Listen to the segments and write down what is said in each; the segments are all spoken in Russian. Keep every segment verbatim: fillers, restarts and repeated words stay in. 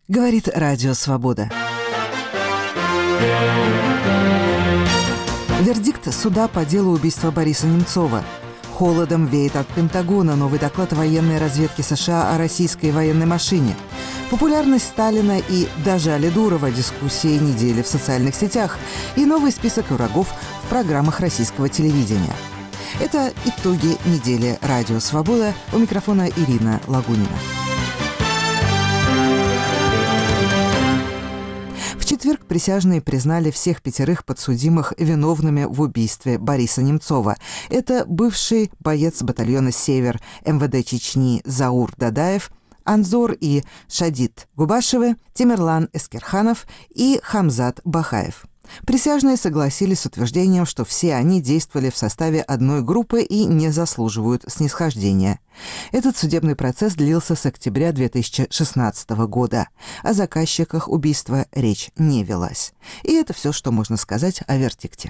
Говорит Радио Свобода. Вердикт суда по делу убийства Бориса Немцова. Холодом веет от Пентагона новый доклад военной разведки США о российской военной машине. Популярность Сталина и дожали Дурова, дискуссии недели в социальных сетях и новый список врагов в программах российского телевидения. Это итоги недели Радио Свобода. У микрофона Ирина Лагунина. В четверг присяжные признали всех пятерых подсудимых виновными в убийстве Бориса Немцова. Это бывший боец батальона «Север» эм вэ дэ Чечни Заур Дадаев, Анзор и Шадид Губашевы, Темирлан Эскерханов и Хамзат Бахаев. Присяжные согласились с утверждением, что все они действовали в составе одной группы и не заслуживают снисхождения. Этот судебный процесс длился с октября две тысячи шестнадцатого года. О заказчиках убийства речь не велась. И это все, что можно сказать о вердикте.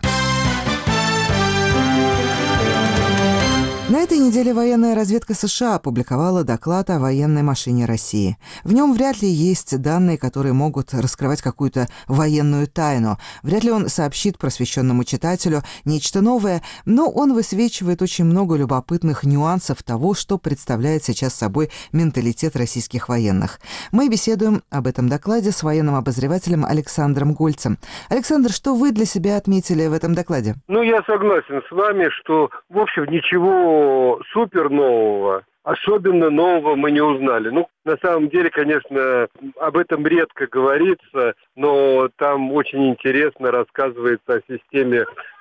На этой неделе военная разведка США опубликовала доклад о военной машине России. В нем вряд ли есть данные, которые могут раскрывать какую-то военную тайну. Вряд ли он сообщит просвещенному читателю нечто новое, но он высвечивает очень много любопытных нюансов того, что представляет сейчас собой менталитет российских военных. Мы беседуем об этом докладе с военным обозревателем Александром Гольцем. Александр, что вы для себя отметили в этом докладе? Ну, я согласен с вами, что, в общем, ничего супер нового, особенно нового мы не узнали. Ну, на самом деле, конечно, об этом редко говорится, но там очень интересно рассказывается о системе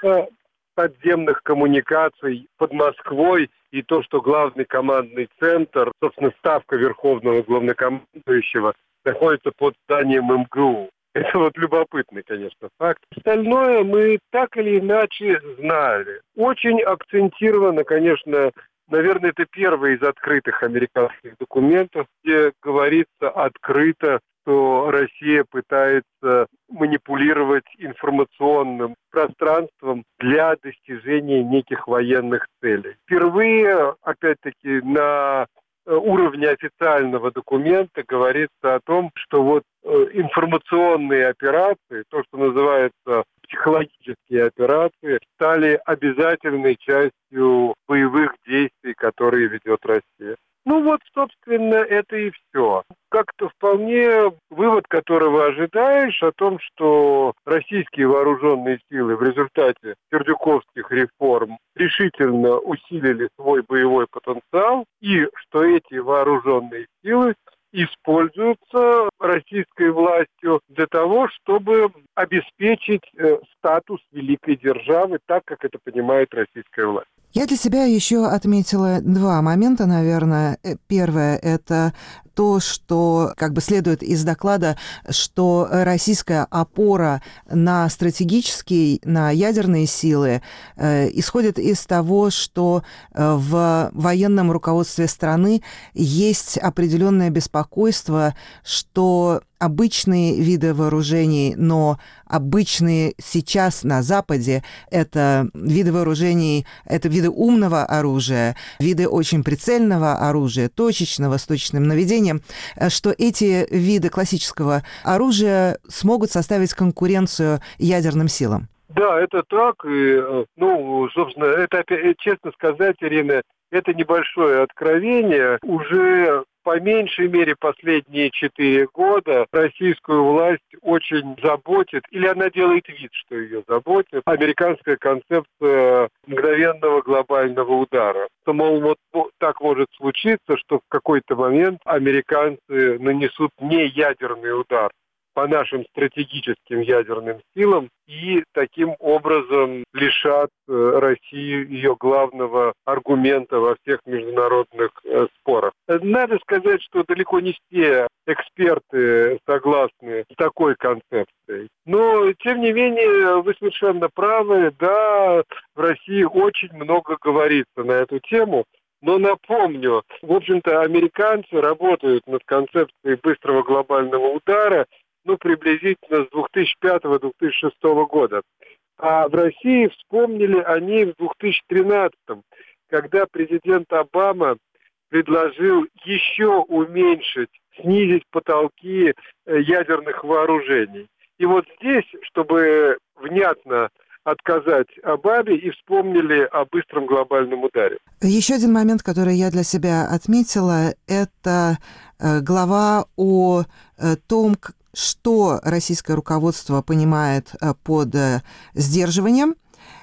подземных коммуникаций под Москвой и то, что главный командный центр, собственно, ставка Верховного Главнокомандующего, находится под зданием эм гэ у. Это вот любопытный, конечно, факт. Остальное мы так или иначе знали. Очень акцентировано, конечно, наверное, это первый из открытых американских документов, где говорится открыто, что Россия пытается манипулировать информационным пространством для достижения неких военных целей. Впервые, опять-таки, на уровне официального документа говорится о том, что вот информационные операции, то, что называется психологические операции, стали обязательной частью боевых действий, которые ведет Россия. Ну вот, собственно, это и все. Как-то вполне вывод, которого ожидаешь, о том, что российские вооруженные силы в результате сердюковских реформ решительно усилили свой боевой потенциал, и что эти вооруженные силы используются российской властью для того, чтобы обеспечить э, статус великой державы, так, как это понимает российская власть. Я для себя еще отметила два момента, наверное. Первое – это то, что как бы следует из доклада, что российская опора на стратегические, на ядерные силы э, исходит из того, что э, в военном руководстве страны есть определенное беспокойство, что обычные виды вооружений, но обычные сейчас на Западе – это виды вооружений, это виды умного оружия, виды очень прицельного оружия, точечного, с точечным наведением, что эти виды классического оружия смогут составить конкуренцию ядерным силам. Да, это так. И, ну, собственно, это, честно сказать, Ирина, это небольшое откровение. Уже по меньшей мере последние четыре года российскую власть очень заботит, или она делает вид, что ее заботит, американская концепция мгновенного глобального удара. То, мол, вот так может случиться, что в какой-то момент американцы нанесут не ядерный удар по нашим стратегическим ядерным силам и таким образом лишат Россию ее главного аргумента во всех международных спорах. Надо сказать, что далеко не все эксперты согласны с такой концепцией. Но, тем не менее, вы совершенно правы, да, в России очень много говорится на эту тему. Но напомню, в общем-то, американцы работают над концепцией быстрого глобального удара, ну, приблизительно с две тысячи пятого - две тысячи шестого года. А в России вспомнили они в две тысячи тринадцатом, когда президент Обама предложил еще уменьшить снизить потолки ядерных вооружений. И вот здесь, чтобы внятно отказать Обаме, и вспомнили о быстром глобальном ударе. Еще один момент, который я для себя отметила, это глава о том, что российское руководство понимает под сдерживанием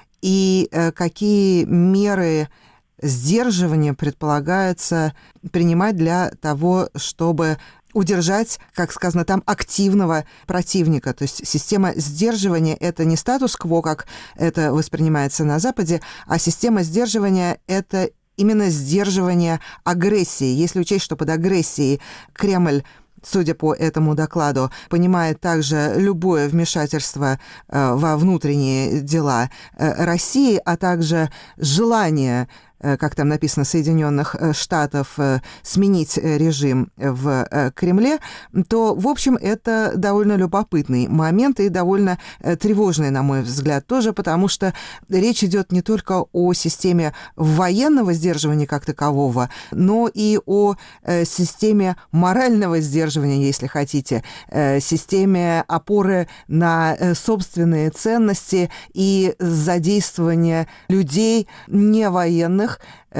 и какие меры сдерживания предполагается принимать для того, чтобы удержать, как сказано там, активного противника. То есть система сдерживания – это не статус-кво, как это воспринимается на Западе, а система сдерживания – это именно сдерживание агрессии. Если учесть, что под агрессией Кремль, судя по этому докладу, понимает также любое вмешательство э, во внутренние дела э, России, а также желание, э, как там написано, Соединенных Штатов э, сменить режим в э, Кремле, то, в общем, это довольно любопытный момент и довольно э, тревожный, на мой взгляд, тоже, потому что речь идет не только о системе военного сдерживания как такового, но и о э, системе морального сдерживания, если хотите, системе опоры на собственные ценности и задействования людей не военных,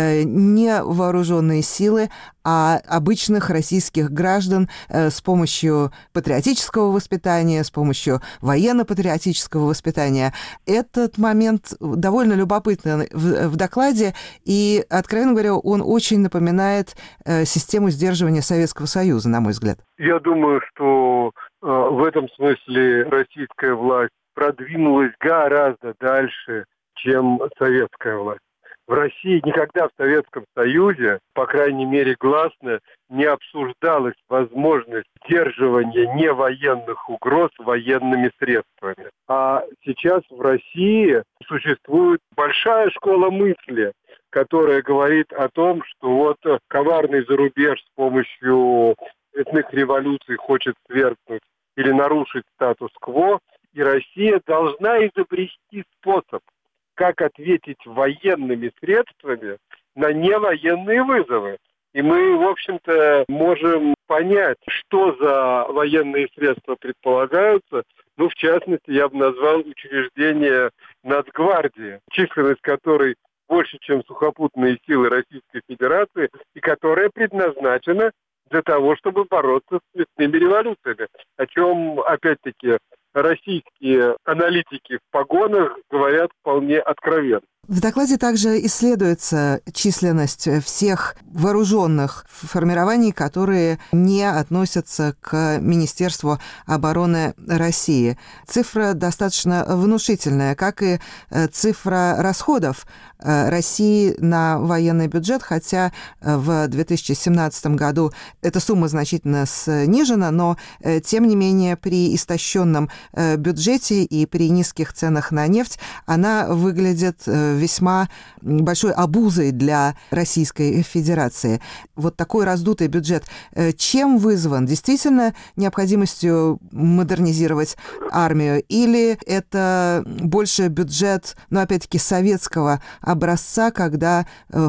не вооруженные силы, а обычных российских граждан с помощью патриотического воспитания, с помощью военно-патриотического воспитания. Этот момент довольно любопытный в, в докладе, и, откровенно говоря, он очень напоминает систему сдерживания Советского Союза, на мой взгляд. Я думаю, что э, в этом смысле российская власть продвинулась гораздо дальше, чем советская власть. В России никогда в Советском Союзе, по крайней мере гласно, не обсуждалась возможность сдерживания невоенных угроз военными средствами. А сейчас в России существует большая школа мысли, которая говорит о том, что вот коварный зарубеж с помощью цветных революций хочет свергнуть или нарушить статус-кво, и Россия должна изобрести способ, как ответить военными средствами на невоенные вызовы. И мы, в общем-то, можем понять, что за военные средства предполагаются. Ну, в частности, я бы назвал учреждение Нацгвардии, численность которой больше, чем сухопутные силы Российской Федерации, и которая предназначена для того, чтобы бороться с цветными революциями, о чем, опять-таки, российские аналитики в погонах говорят вполне откровенно. В докладе также исследуется численность всех вооруженных формирований, которые не относятся к Министерству обороны России. Цифра достаточно внушительная, как и цифра расходов России на военный бюджет, хотя в две тысячи семнадцатом году эта сумма значительно снижена, но тем не менее при истощенном бюджете и при низких ценах на нефть она выглядит весьма большой обузой для Российской Федерации. Вот такой раздутый бюджет чем вызван? Действительно необходимостью модернизировать армию? Или это больше бюджет, ну, опять-таки, советского образца, когда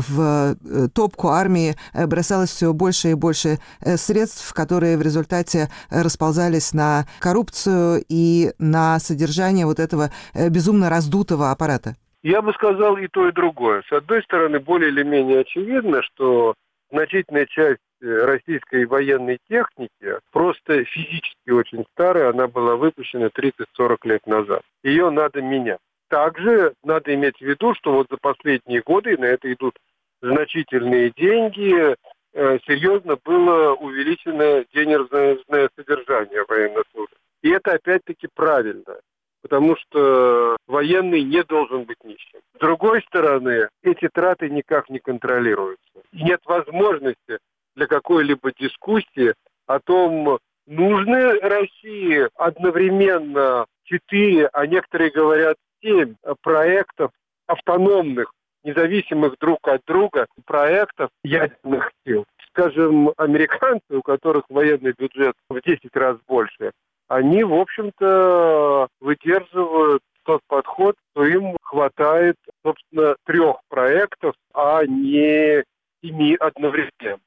в топку армии бросалось все больше и больше средств, которые в результате расползались на коррупцию и на содержание вот этого безумно раздутого аппарата? Я бы сказал и то, и другое. С одной стороны, более или менее очевидно, что значительная часть российской военной техники просто физически очень старая, она была выпущена тридцать-сорок лет назад. Ее надо менять. Также надо иметь в виду, что вот за последние годы, и на это идут значительные деньги, серьезно было увеличено денежное содержание военнослужащих. И это опять-таки правильно, потому что военный не должен быть нищим. С другой стороны, эти траты никак не контролируются. И нет возможности для какой-либо дискуссии о том, нужны России одновременно четыре, а некоторые говорят семь проектов автономных, независимых друг от друга проектов ядерных сил. Скажем, американцы, у которых военный бюджет в десять раз больше, они, в общем-то, выдерживают тот подход, что им хватает, собственно, трех проектов, а не семи одновременно. Мы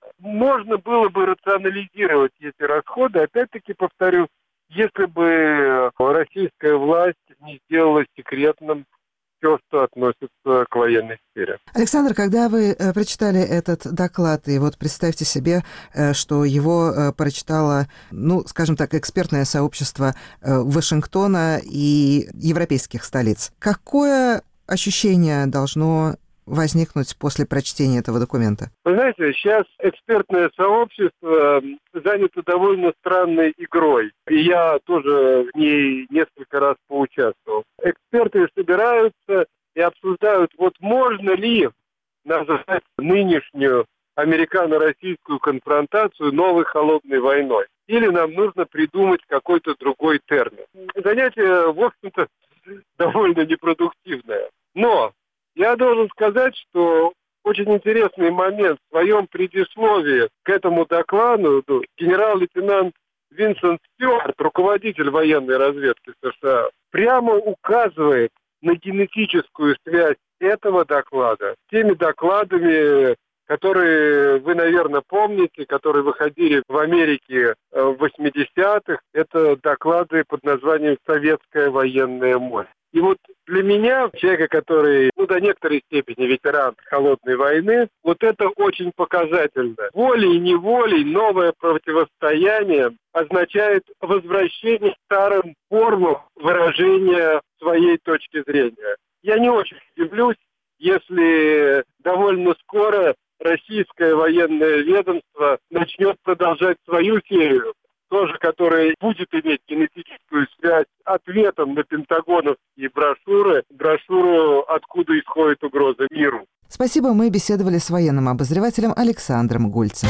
можно было бы рационализировать эти расходы, опять-таки повторю, если бы российская власть не сделала секретным все, что относится к военной сфере. Александр, когда вы э, прочитали этот доклад, и вот представьте себе, э, что его э, прочитало, ну, скажем так, экспертное сообщество э, Вашингтона и европейских столиц, какое ощущение должно возникнуть после прочтения этого документа? Вы знаете, сейчас экспертное сообщество занято довольно странной игрой. И я тоже в ней несколько раз поучаствовал. Эксперты собираются и обсуждают, вот можно ли назвать нынешнюю американо-российскую конфронтацию новой холодной войной. Или нам нужно придумать какой-то другой термин. Занятие, в общем-то, довольно непродуктивное. Но я должен сказать, что очень интересный момент в своем предисловии к этому докладу генерал-лейтенант Винсент Стюарт, руководитель военной разведки США, прямо указывает на генетическую связь этого доклада с теми докладами, которые вы, наверное, помните, которые выходили в Америке в восьмидесятых. Это доклады под названием «Советская военная мощь». И вот для меня, человека, который, ну, до некоторой степени ветеран холодной войны, вот это очень показательно. Волей-неволей новое противостояние означает возвращение к старым формам выражения своей точки зрения. Я не очень удивлюсь, если довольно скоро российское военное ведомство начнет продолжать свою серию, тоже, которая будет иметь генетическую связь ответом на пентагоновские брошюры, брошюру «Откуда исходит угроза миру». Спасибо, мы беседовали с военным обозревателем Александром Гульцем.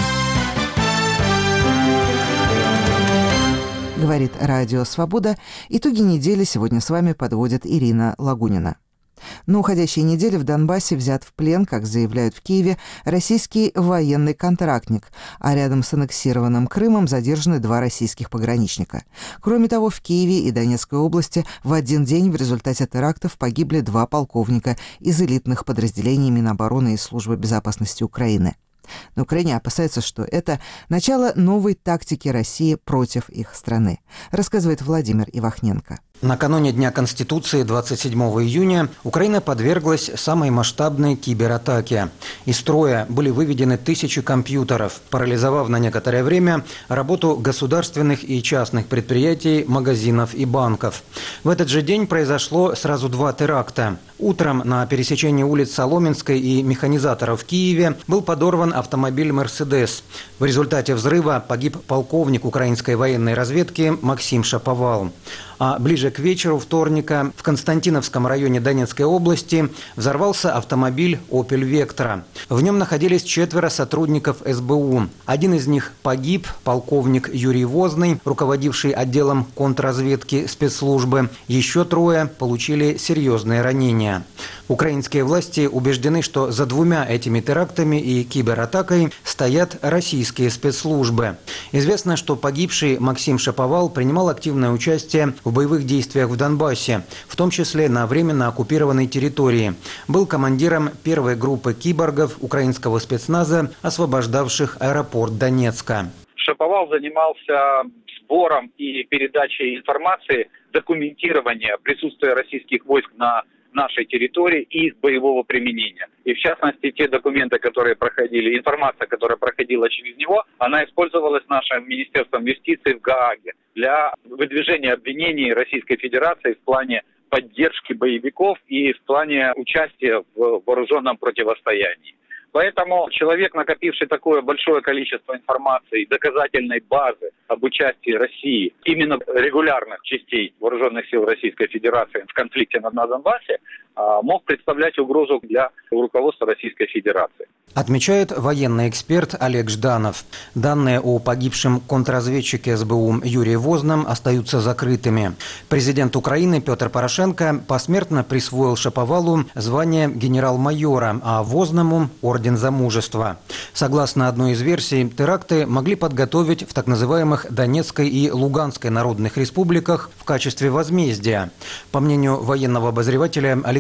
Говорит Радио Свобода. Итоги недели сегодня с вами подводит Ирина Лагунина. На уходящей неделе в Донбассе взят в плен, как заявляют в Киеве, российский военный контрактник, а рядом с аннексированным Крымом задержаны два российских пограничника. Кроме того, в Киеве и Донецкой области в один день в результате терактов погибли два полковника из элитных подразделений Минобороны и Службы безопасности Украины. На Украине опасаются, что это начало новой тактики России против их страны, рассказывает Владимир Ивахненко. Накануне Дня Конституции, двадцать седьмого июня, Украина подверглась самой масштабной кибератаке. Из строя были выведены тысячи компьютеров, парализовав на некоторое время работу государственных и частных предприятий, магазинов и банков. В этот же день произошло сразу два теракта. Утром на пересечении улиц Соломенской и Механизаторов в Киеве был подорван автомобиль «Мерседес». В результате взрыва погиб полковник украинской военной разведки Максим Шаповал. А ближе к вечеру вторника в Константиновском районе Донецкой области взорвался автомобиль «Опель Вектра». В нем находились четверо сотрудников эс бэ у. Один из них погиб, полковник Юрий Возный, руководивший отделом контрразведки спецслужбы. Еще трое получили серьезные ранения. Украинские власти убеждены, что за двумя этими терактами и кибератакой стоят российские спецслужбы. Известно, что погибший Максим Шаповал принимал активное участие в боевых действиях в Донбассе, в том числе на временно оккупированной территории. Был командиром первой группы киборгов украинского спецназа, освобождавших аэропорт Донецка. Шаповал занимался сбором и передачей информации, документирования присутствия российских войск на нашей территории и их боевого применения. И в частности, те документы, которые проходили, информация, которая проходила через него, она использовалась нашим Министерством юстиции в Гааге для выдвижения обвинений Российской Федерации в плане поддержки боевиков и в плане участия в вооруженном противостоянии. Поэтому человек, накопивший такое большое количество информации, доказательной базы об участии России, именно регулярных частей вооруженных сил Российской Федерации в конфликте на Донбассе, мог представлять угрозу для руководства Российской Федерации. Отмечает военный эксперт Олег Жданов. Данные о погибшем контрразведчике эс бэ у Юрии Возном остаются закрытыми. Президент Украины Петр Порошенко посмертно присвоил Шаповалу звание генерал-майора, а Возному – орден за мужество. Согласно одной из версий, теракты могли подготовить в так называемых Донецкой и Луганской народных республиках в качестве возмездия. По мнению военного обозревателя Алексея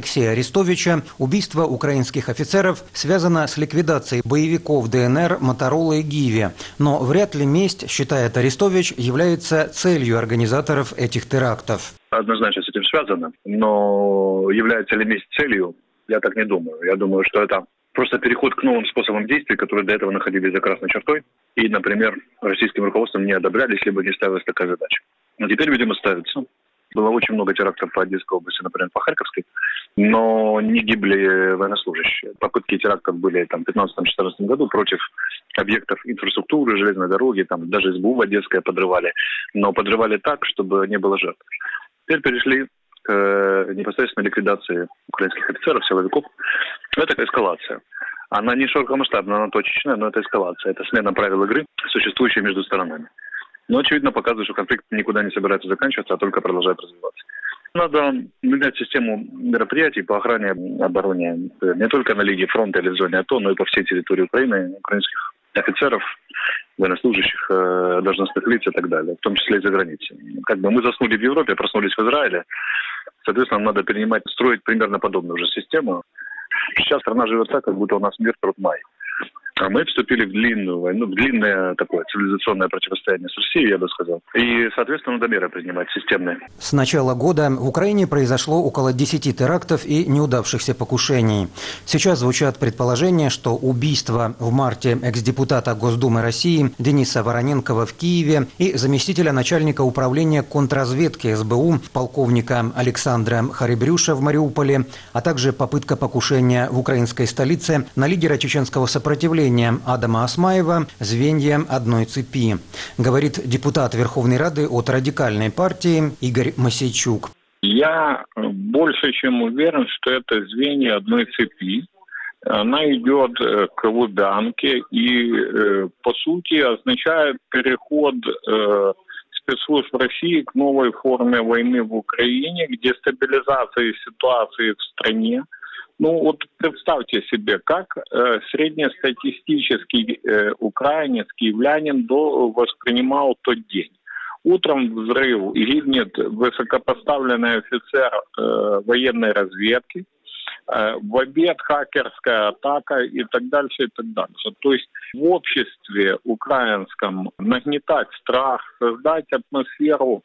Алексея Арестовича, убийство украинских офицеров связано с ликвидацией боевиков ДНР Моторола и Гиви. Но вряд ли месть, считает Арестович, является целью организаторов этих терактов. Однозначно с этим связано, но является ли месть целью, я так не думаю. Я думаю, что это просто переход к новым способам действий, которые до этого находились за красной чертой. И, например, российским руководством не одобрялись, либо не ставилась такая задача. Но теперь, видимо, ставится. Было очень много терактов по Одесской области, например, по Харьковской, но не гибли военнослужащие. Попытки терактов были там, в пятнадцатом-шестнадцатом году против объектов инфраструктуры, железной дороги, там даже СБУ в Одесское подрывали, но подрывали так, чтобы не было жертв. Теперь перешли к непосредственно ликвидации украинских офицеров, силовиков. Это эскалация. Она не широкомасштабная, она точечная, но это эскалация. Это смена правил игры, существующей между сторонами. Но, очевидно, показывает, что конфликт никуда не собирается заканчиваться, а только продолжает развиваться. Надо менять систему мероприятий по охране и обороне не только на линии фронта или в зоне АТО, но и по всей территории Украины, украинских офицеров, военнослужащих, должностных лиц и так далее, в том числе и за границей. Как бы мы заснули в Европе, проснулись в Израиле, соответственно, нам надо перенимать, строить примерно подобную же систему. Сейчас страна живет так, как будто у нас мир труд май. А мы вступили в длинную войну, в длинное такое цивилизационное противостояние с Россией, я бы сказал. И, соответственно, надо меры принимать системные. С начала года в Украине произошло около десяти терактов и неудавшихся покушений. Сейчас звучат предположения, что убийство в марте экс-депутата Госдумы России Дениса Вороненкова в Киеве и заместителя начальника управления контрразведки СБУ полковника Александра Харибрюша в Мариуполе, а также попытка покушения в украинской столице на лидера чеченского сопротивления Адама Осмаева звенья одной цепи, говорит депутат Верховной Рады от радикальной партии Игорь Мосейчук. Я больше чем уверен, что это звенья одной цепи. Она идет к Лубянке и, по сути, означает переход спецслужб России к новой форме войны в Украине, к дестабилизации ситуации в стране. Ну вот представьте себе, как э, среднестатистический э, украинец, киевлянин до, воспринимал тот день. Утром взрыв, гибнет высокопоставленный офицер э, военной разведки, э, в обед хакерская атака и так дальше, и так дальше. То есть в обществе украинском нагнетать страх, создать атмосферу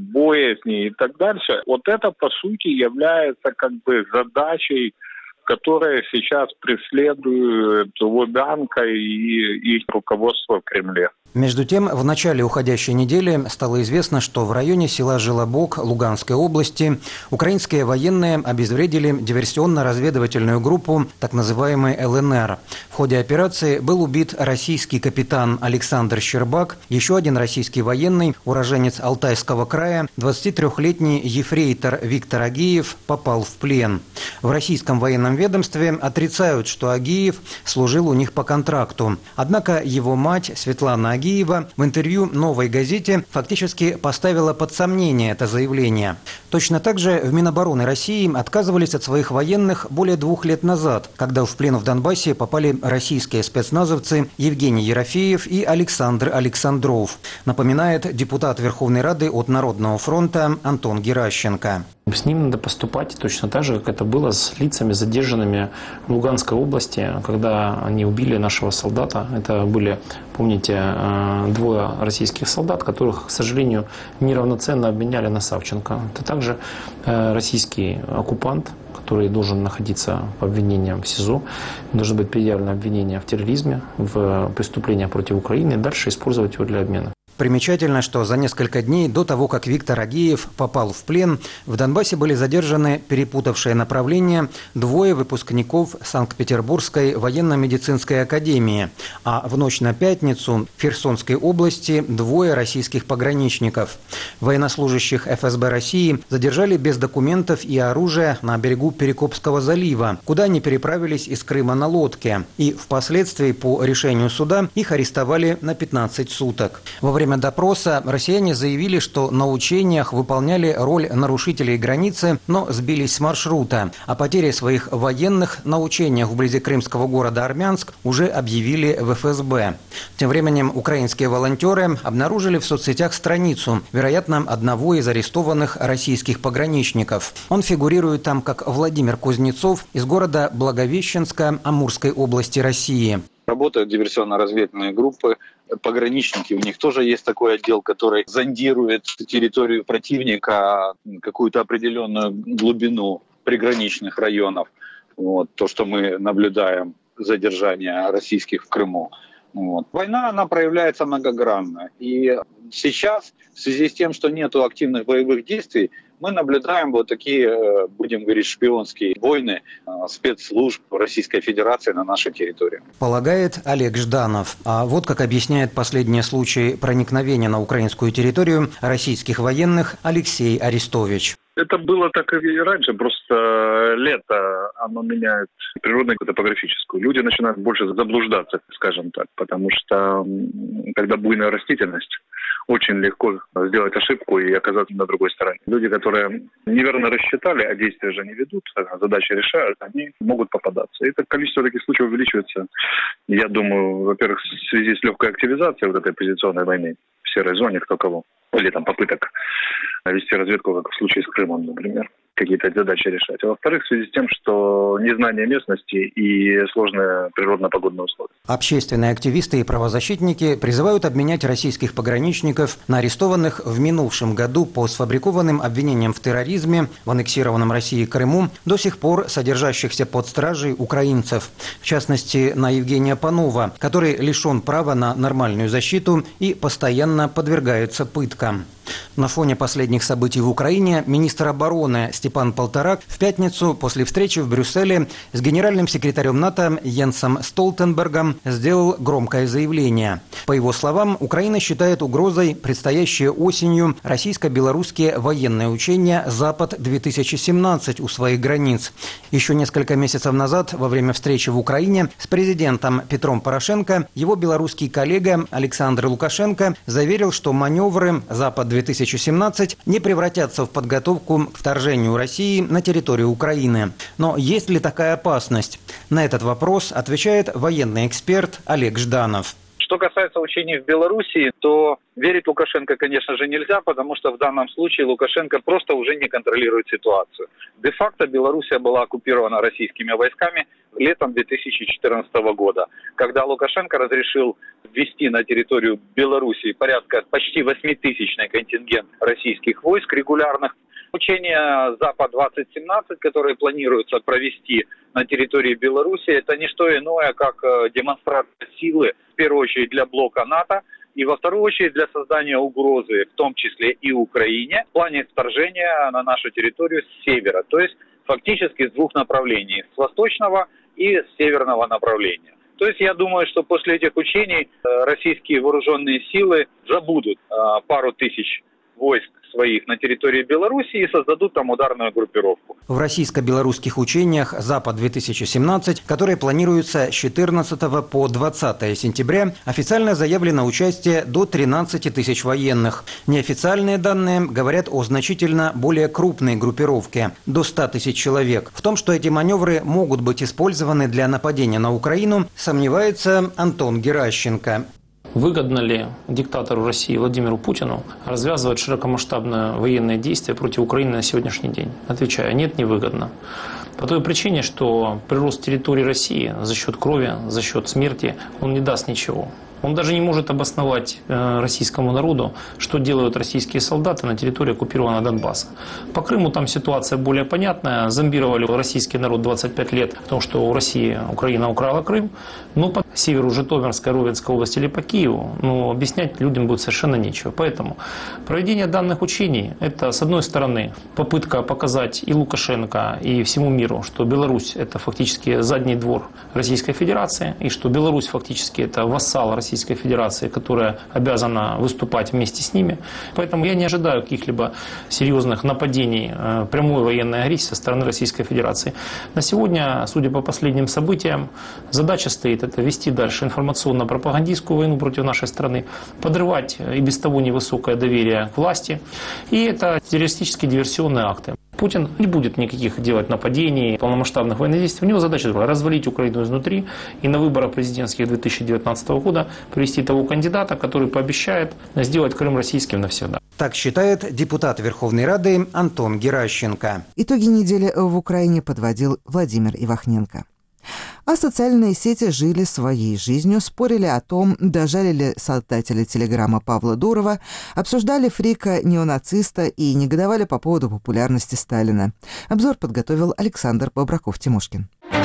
боязни и так дальше, вот это по сути является как бы задачей, которые сейчас преследуют Лубянка и их руководство в Кремле. Между тем, в начале уходящей недели стало известно, что в районе села Желобок Луганской области украинские военные обезвредили диверсионно-разведывательную группу, так называемый эл эн эр. В ходе операции был убит российский капитан Александр Щербак, еще один российский военный, уроженец Алтайского края, двадцатитрёхлетний ефрейтор Виктор Агиев попал в плен. В российском военном ведомстве отрицают, что Агиев служил у них по контракту. Однако его мать Светлана Агиева Агиева в интервью «Новой газете» фактически поставила под сомнение это заявление. Точно так же в Минобороны России отказывались от своих военных более двух лет назад, когда в плен в Донбассе попали российские спецназовцы Евгений Ерофеев и Александр Александров, напоминает депутат Верховной Рады от Народного фронта Антон Геращенко. С ним надо поступать точно так же, как это было с лицами, задержанными в Луганской области, когда они убили нашего солдата. Это были, помните, двое российских солдат, которых, к сожалению, неравноценно обменяли на Савченко. Это также российский оккупант, который должен находиться по обвинениям в СИЗО, должно быть предъявлено обвинение в терроризме, в преступлениях против Украины, и дальше использовать его для обмена. Примечательно, что за несколько дней до того, как Виктор Агиев попал в плен, в Донбассе были задержаны перепутавшие направления двое выпускников Санкт-Петербургской военно-медицинской академии, а в ночь на пятницу в Херсонской области двое российских пограничников. Военнослужащих эф эс бэ России задержали без документов и оружия на берегу Перекопского залива, куда они переправились из Крыма на лодке, и впоследствии по решению суда их арестовали на пятнадцать суток. Во время время допроса россияне заявили, что на учениях выполняли роль нарушителей границы, но сбились с маршрута. О потере своих военных на учениях вблизи крымского города Армянск уже объявили в эф эс бэ. Тем временем украинские волонтеры обнаружили в соцсетях страницу, вероятно, одного из арестованных российских пограничников. Он фигурирует там как Владимир Кузнецов из города Благовещенска Амурской области России. Работают диверсионно-разведывательные группы, пограничники, у них тоже есть такой отдел, который зондирует территорию противника, какую-то определенную глубину приграничных районов. Вот, то, что мы наблюдаем, задержание российских в Крыму. Вот. Война, она проявляется многогранно. И сейчас, в связи с тем, что нет активных боевых действий, мы наблюдаем вот такие, будем говорить, шпионские войны спецслужб Российской Федерации на нашей территории. Полагает Олег Жданов. А вот как объясняет последний случай проникновения на украинскую территорию российских военных Алексей Арестович. Это было так и раньше, просто лето, оно меняет природную и топографическую. Люди начинают больше заблуждаться, скажем так, потому что когда буйная растительность, очень легко сделать ошибку и оказаться на другой стороне. Люди, которые неверно рассчитали, а действия же не ведут, а задачи решают, они могут попадаться. И это количество таких случаев увеличивается, я думаю, во-первых, в связи с легкой активизацией вот этой позиционной войны в серой зоне, кто кого. Или там попыток вести разведку, как в случае с Крымом, например, какие-то задачи решать. А во-вторых, в связи с тем, что незнание местности и сложные природно-погодные условия. Общественные активисты и правозащитники призывают обменять российских пограничников на арестованных в минувшем году по сфабрикованным обвинениям в терроризме в аннексированном России Крыму, до сих пор содержащихся под стражей украинцев. В частности, на Евгения Панова, который лишен права на нормальную защиту и постоянно подвергается пыткам. На фоне последних событий в Украине министр обороны Степан Полторак в пятницу после встречи в Брюсселе с генеральным секретарем НАТО Йенсом Столтенбергом сделал громкое заявление. По его словам, Украина считает угрозой предстоящие осенью российско-белорусские военные учения «Запад-две тысячи семнадцать» у своих границ. Еще несколько месяцев назад, во время встречи в Украине с президентом Петром Порошенко, его белорусский коллега Александр Лукашенко заверил, что маневры «Запад-две тысячи семнадцать» не превратятся в подготовку к вторжению России на территорию Украины. Но есть ли такая опасность? На этот вопрос отвечает военный эксперт Олег Жданов. Что касается учений в Белоруссии, то верить Лукашенко, конечно же, нельзя, потому что в данном случае Лукашенко просто уже не контролирует ситуацию. Де-факто Белоруссия была оккупирована российскими войсками летом две тысячи четырнадцатого года, когда Лукашенко разрешил ввести на территорию Белоруссии порядка почти восьмитысячный контингент российских войск регулярных. Учения «Запад-двадцать семнадцать», которые планируется провести на территории Беларуси, это не что иное, как демонстрация силы, в первую очередь для блока НАТО, и во вторую очередь для создания угрозы, в том числе и Украине, в плане вторжения на нашу территорию с севера, то есть фактически с двух направлений, с восточного и с северного направления. То есть я думаю, что после этих учений российские вооруженные силы забудут пару тысяч войск своих на территории Беларуси и создадут там ударную группировку. В российско-белорусских учениях «Запад-две тысячи семнадцать», которые планируются с четырнадцатого по двадцатое сентября, официально заявлено участие до тринадцати тысяч военных. Неофициальные данные говорят о значительно более крупной группировке – до ста тысяч человек. В том, что эти маневры могут быть использованы для нападения на Украину, сомневается Антон Геращенко. Выгодно ли диктатору России Владимиру Путину развязывать широкомасштабные военные действия против Украины на сегодняшний день? Отвечаю, нет, невыгодно. По той причине, что прирост территории России за счет крови, за счет смерти, он не даст ничего. Он даже не может обосновать российскому народу, что делают российские солдаты на территории оккупированного Донбасса. По Крыму там ситуация более понятная. Зомбировали российский народ двадцать пять лет о том, что у России Украина украла Крым. Но по северу Житомирской, Ровенской области или по Киеву, ну, объяснять людям будет совершенно нечего. Поэтому проведение данных учений – это, с одной стороны, попытка показать и Лукашенко, и всему миру, что Беларусь – это фактически задний двор Российской Федерации, и что Беларусь фактически это вассал Российской Российской Федерации, которая обязана выступать вместе с ними. Поэтому я не ожидаю каких-либо серьезных нападений, прямой военной агрессии со стороны Российской Федерации. На сегодня, судя по последним событиям, задача стоит это вести дальше информационно-пропагандистскую войну против нашей страны, подрывать и без того невысокое доверие к власти. И это террористические диверсионные акты. Путин не будет никаких делать нападений, полномасштабных военных действий. У него задача развалить Украину изнутри и на выборах президентских две тысячи девятнадцатого года привести того кандидата, который пообещает сделать Крым российским навсегда. Так считает депутат Верховной Рады Антон Геращенко. Итоги недели в Украине подводил Владимир Ивахненко. А социальные сети жили своей жизнью, спорили о том, дожали ли создатели телеграмма Павла Дурова, обсуждали фрика-неонациста и негодовали по поводу популярности Сталина. Обзор подготовил Александр Бобраков-Тимошкин.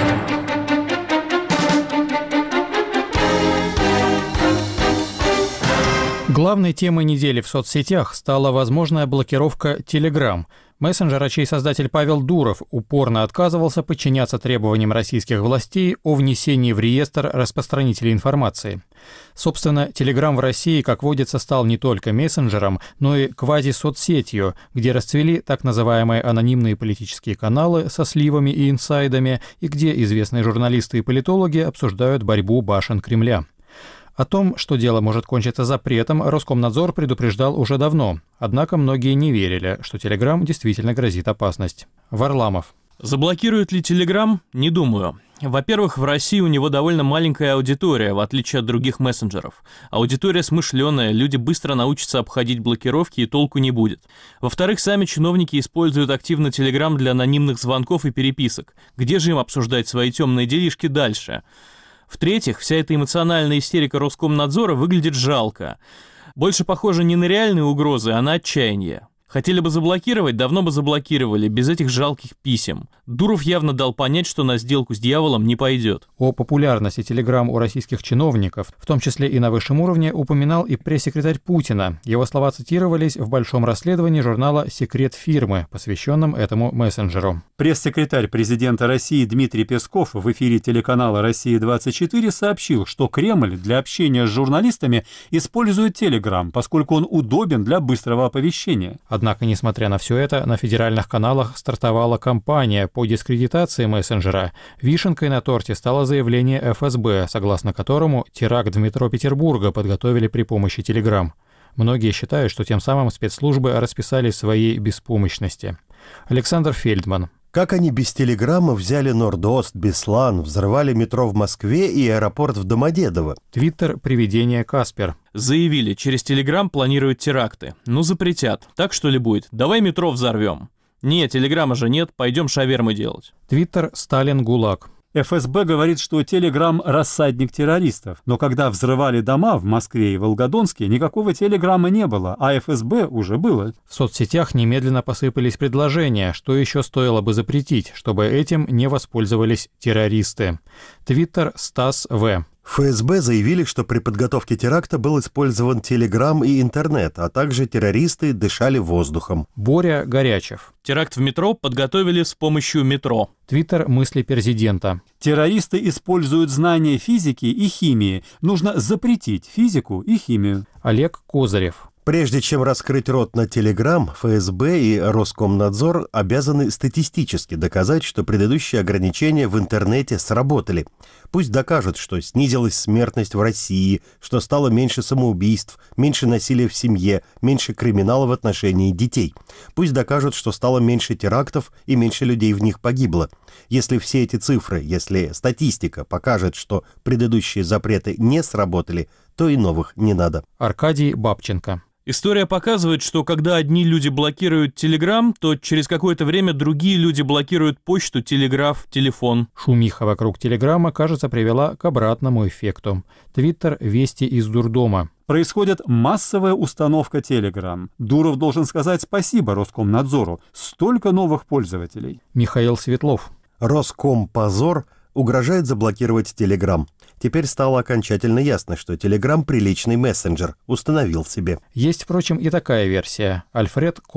Главной темой недели в соцсетях стала возможная блокировка Telegram, мессенджера, чей создатель Павел Дуров упорно отказывался подчиняться требованиям российских властей о внесении в реестр распространителей информации. Собственно, Telegram в России, как водится, стал не только мессенджером, но и квази-соцсетью, где расцвели так называемые анонимные политические каналы со сливами и инсайдами, и где известные журналисты и политологи обсуждают борьбу башен Кремля. О том, что дело может кончиться запретом, Роскомнадзор предупреждал уже давно. Однако многие не верили, что Telegram действительно грозит опасность. Варламов. Заблокирует ли Telegram? Не думаю. Во-первых, в России у него довольно маленькая аудитория, в отличие от других мессенджеров. Аудитория смышленая, люди быстро научатся обходить блокировки и толку не будет. Во-вторых, сами чиновники используют активно Telegram для анонимных звонков и переписок. Где же им обсуждать свои темные делишки дальше? В-третьих, вся эта эмоциональная истерика Роскомнадзора выглядит жалко. Больше похоже не на реальные угрозы, а на отчаяние. Хотели бы заблокировать, давно бы заблокировали, без этих жалких писем. Дуров явно дал понять, что на сделку с дьяволом не пойдет. О популярности Telegram у российских чиновников, в том числе и на высшем уровне, упоминал и пресс-секретарь Путина. Его слова цитировались в большом расследовании журнала «Секрет фирмы», посвященном этому мессенджеру. Пресс-секретарь президента России Дмитрий Песков в эфире телеканала «Россия-двадцать четыре» сообщил, что Кремль для общения с журналистами использует Telegram, поскольку он удобен для быстрого оповещения. Однако, несмотря на все это, на федеральных каналах стартовала кампания по дискредитации мессенджера. Вишенкой на торте стало заявление эф эс бэ, согласно которому теракт в метро Петербурга подготовили при помощи Telegram. Многие считают, что тем самым спецслужбы расписались в своей беспомощности. Александр Фельдман. Как они без телеграмма взяли Норд-Ост, Беслан, взорвали метро в Москве и аэропорт в Домодедово? Твиттер «Привидение Каспер». Заявили, через Телеграм планируют теракты. Ну, запретят. Так что ли будет? Давай метро взорвем. Нет, Телеграма же нет, пойдем шавермы делать. Твиттер «Сталин ГУЛАГ». эф эс бэ говорит, что Telegram – рассадник террористов. Но когда взрывали дома в Москве и Волгодонске, никакого Телеграма не было, а эф эс бэ уже было. В соцсетях немедленно посыпались предложения, что еще стоило бы запретить, чтобы этим не воспользовались террористы. Твиттер «Стас В». эф эс бэ заявили, что при подготовке теракта был использован Телеграм и интернет, а также террористы дышали воздухом. Боря Горячев. Теракт в метро подготовили с помощью метро. Твиттер «Мысли президента». Террористы используют знания физики и химии. Нужно запретить физику и химию. Олег Козырев. Прежде чем раскрыть рот на Telegram, эф эс бэ и Роскомнадзор обязаны статистически доказать, что предыдущие ограничения в интернете сработали. Пусть докажут, что снизилась смертность в России, что стало меньше самоубийств, меньше насилия в семье, меньше криминала в отношении детей. Пусть докажут, что стало меньше терактов и меньше людей в них погибло. Если все эти цифры, если статистика покажет, что предыдущие запреты не сработали, то и новых не надо. Аркадий Бабченко. История показывает, что когда одни люди блокируют Telegram, то через какое-то время другие люди блокируют почту, телеграф, телефон. Шумиха вокруг Телеграма, кажется, привела к обратному эффекту. Твиттер «Вести из дурдома». Происходит массовая установка Telegram. Дуров должен сказать спасибо Роскомнадзору. Столько новых пользователей. Михаил Светлов. Роскомпозор угрожает заблокировать Telegram. Теперь стало окончательно ясно, что Telegram – приличный мессенджер, установил себе. Есть, впрочем, и такая версия. Альфред Кох.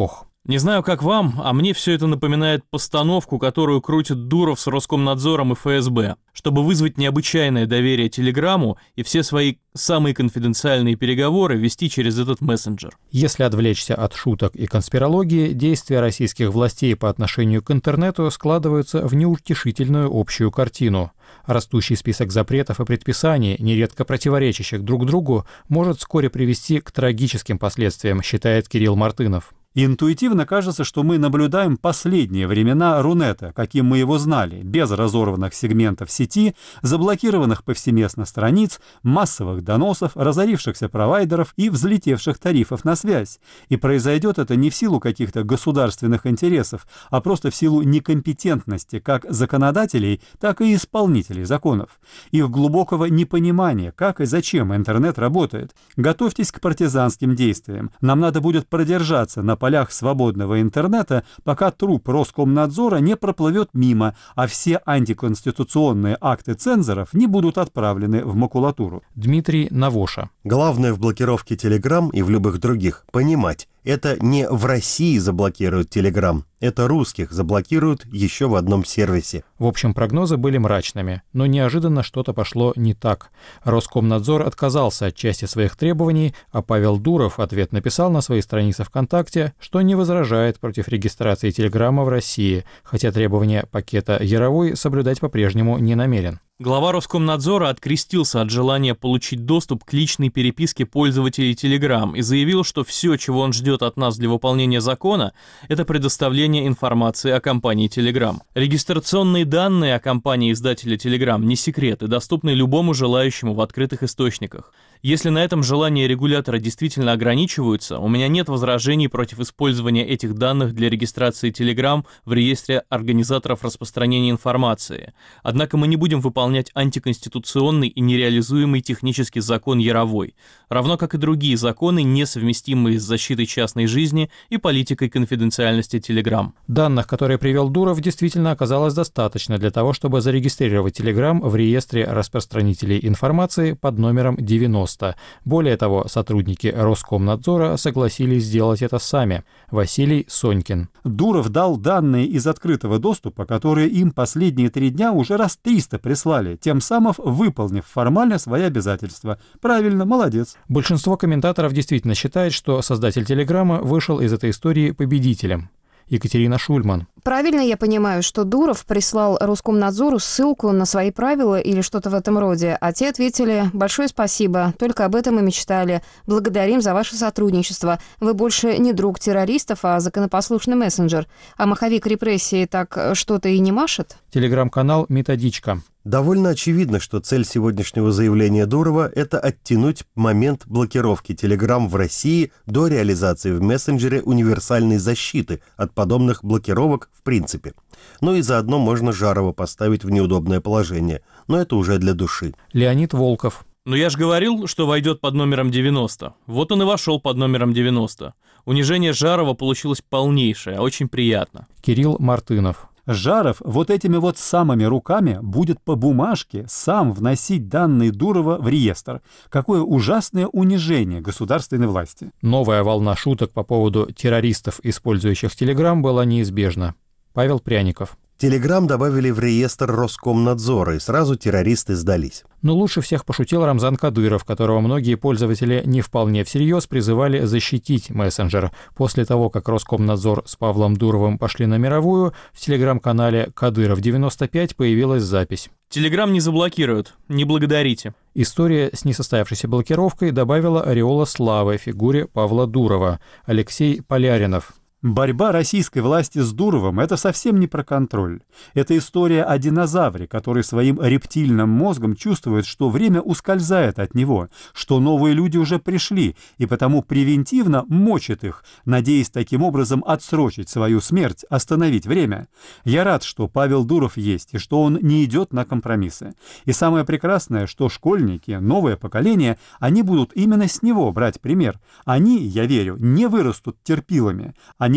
Не знаю, как вам, а мне все это напоминает постановку, которую крутит Дуров с Роскомнадзором и эф эс бэ, чтобы вызвать необычайное доверие Телеграмму и все свои самые конфиденциальные переговоры вести через этот мессенджер. Если отвлечься от шуток и конспирологии, действия российских властей по отношению к интернету складываются в неутешительную общую картину. Растущий список запретов и предписаний, нередко противоречащих друг другу, может вскоре привести к трагическим последствиям, считает Кирилл Мартынов. Интуитивно кажется, что мы наблюдаем последние времена Рунета, каким мы его знали, без разорванных сегментов сети, заблокированных повсеместно страниц, массовых доносов, разорившихся провайдеров и взлетевших тарифов на связь. И произойдет это не в силу каких-то государственных интересов, а просто в силу некомпетентности как законодателей, так и исполнителей законов. Их глубокого непонимания, как и зачем интернет работает. Готовьтесь к партизанским действиям. Нам надо будет продержаться на полях свободного интернета, пока труп Роскомнадзора не проплывет мимо, а все антиконституционные акты цензоров не будут отправлены в макулатуру. Дмитрий Навоша. Главное в блокировке Telegram и в любых других – понимать, это не в России заблокируют Telegram, это русских заблокируют еще в одном сервисе. В общем, прогнозы были мрачными, но неожиданно что-то пошло не так. Роскомнадзор отказался от части своих требований, а Павел Дуров ответ написал на своей странице ВКонтакте, что не возражает против регистрации Телеграма в России, хотя требования пакета Яровой соблюдать по-прежнему не намерен. Глава Роскомнадзора открестился от желания получить доступ к личной переписке пользователей Telegram и заявил, что все, чего он ждет от нас для выполнения закона, это предоставление информации о компании Telegram. Регистрационные данные о компании-издателя Telegram не секрет и доступны любому желающему в открытых источниках. Если на этом желания регулятора действительно ограничиваются, у меня нет возражений против использования этих данных для регистрации Telegram в реестре организаторов распространения информации. Однако мы не будем выполнять антиконституционный и нереализуемый технический закон Яровой, равно как и другие законы, несовместимые с защитой частной жизни и политикой конфиденциальности Telegram. Данных, которые привел Дуров, действительно оказалось достаточно для того, чтобы зарегистрировать Telegram в реестре распространителей информации под номером девяносто. Более того, сотрудники Роскомнадзора согласились сделать это сами. Василий Сонькин. Дуров дал данные из открытого доступа, которые им последние три дня уже раз триста прислали, тем самым выполнив формально свои обязательства. Правильно, молодец. Большинство комментаторов действительно считает, что создатель Телеграма вышел из этой истории победителем. Екатерина Шульман. Правильно я понимаю, что Дуров прислал Роскомнадзору ссылку на свои правила или что-то в этом роде, а те ответили: «Большое спасибо, только об этом и мечтали. Благодарим за ваше сотрудничество. Вы больше не друг террористов, а законопослушный мессенджер. А маховик репрессии так что-то и не машет?» Телеграм-канал «Методичка». Довольно очевидно, что цель сегодняшнего заявления Дурова – это оттянуть момент блокировки Telegram в России до реализации в мессенджере универсальной защиты от подобных блокировок в принципе. Ну и заодно можно Жарова поставить в неудобное положение, но это уже для души. Леонид Волков. Но я же говорил, что войдет под номером девяносто. Вот он и вошел под номером девяносто. Унижение Жарова получилось полнейшее, а очень приятно. Кирилл Мартынов. Жаров вот этими вот самыми руками будет по бумажке сам вносить данные Дурова в реестр. Какое ужасное унижение государственной власти. Новая волна шуток по поводу террористов, использующих Телеграм, была неизбежна. Павел Пряников. Telegram добавили в реестр Роскомнадзора, и сразу террористы сдались. Но лучше всех пошутил Рамзан Кадыров, которого многие пользователи не вполне всерьез призывали защитить мессенджер. После того, как Роскомнадзор с Павлом Дуровым пошли на мировую, в телеграм-канале «Кадыров девяносто пять» появилась запись. Телеграм не заблокируют, не благодарите. История с несостоявшейся блокировкой добавила ореола славы фигуре Павла Дурова. Алексей Поляринов. Борьба российской власти с Дуровым – это совсем не про контроль. Это история о динозавре, который своим рептильным мозгом чувствует, что время ускользает от него, что новые люди уже пришли, и потому превентивно мочит их, надеясь таким образом отсрочить свою смерть, остановить время. Я рад, что Павел Дуров есть, и что он не идет на компромиссы. И самое прекрасное, что школьники, новое поколение, они будут именно с него брать пример. Они, я верю, не вырастут терпилами. Они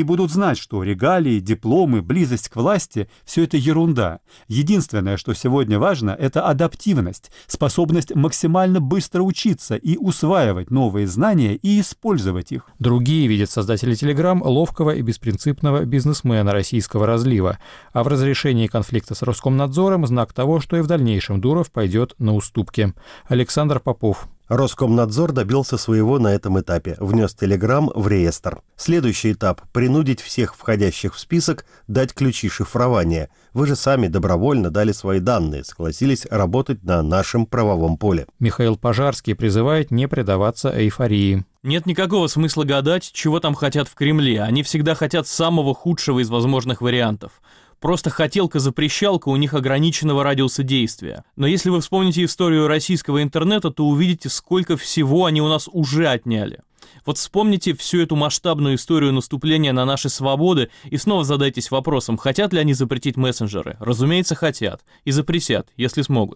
Они будут знать, что регалии, дипломы, близость к власти – все это ерунда. Единственное, что сегодня важно, это адаптивность, способность максимально быстро учиться и усваивать новые знания и использовать их. Другие видят создатели Telegram ловкого и беспринципного бизнесмена российского разлива, а в разрешении конфликта с Роскомнадзором знак того, что и в дальнейшем Дуров пойдет на уступки. Александр Попов. Роскомнадзор добился своего на этом этапе, внес Telegram в реестр. Следующий этап – принудить всех входящих в список дать ключи шифрования. Вы же сами добровольно дали свои данные, согласились работать на нашем правовом поле. Михаил Пожарский призывает не предаваться эйфории. Нет никакого смысла гадать, чего там хотят в Кремле. Они всегда хотят самого худшего из возможных вариантов. Просто хотелка-запрещалка у них ограниченного радиуса действия. Но если вы вспомните историю российского интернета, то увидите, сколько всего они у нас уже отняли. Вот вспомните всю эту масштабную историю наступления на наши свободы и снова задайтесь вопросом, хотят ли они запретить мессенджеры. Разумеется, хотят. И запретят, если смогут.